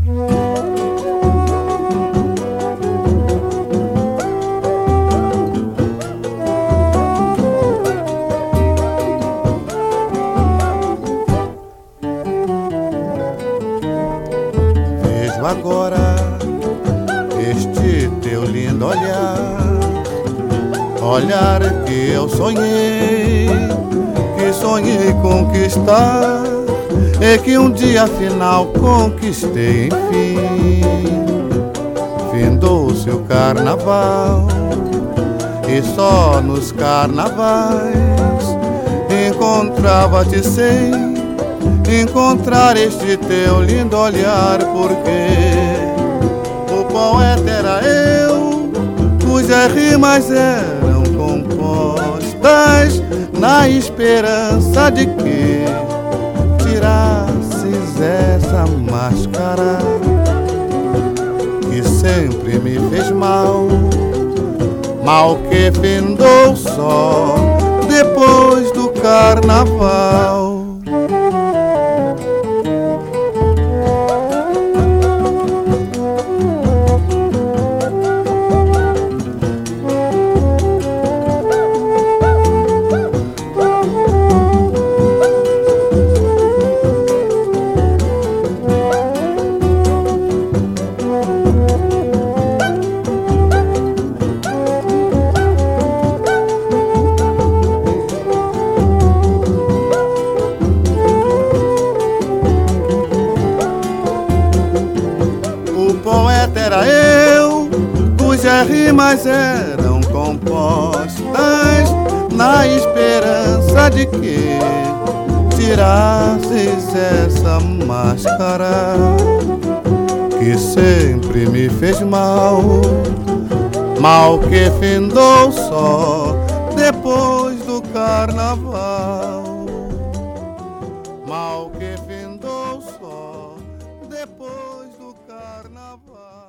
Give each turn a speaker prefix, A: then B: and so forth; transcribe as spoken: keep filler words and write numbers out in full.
A: Vejo agora este teu lindo olhar, olhar que eu sonhei, que sonhei conquistar, e que um dia afinal conquistei enfim. Findou-se o carnaval, e só nos carnavais encontrava-te sem encontrar este teu lindo olhar, porque o poeta era eu, cujas rimas eram compostas na esperança de que tirasses essa máscara que sempre me fez mal, mal que findou só depois do carnaval. Era eu, cujas rimas eram compostas na esperança de que tirasses essa máscara que sempre me fez mal, mal que findou só depois do carnaval, mal que findou só depois do carnaval.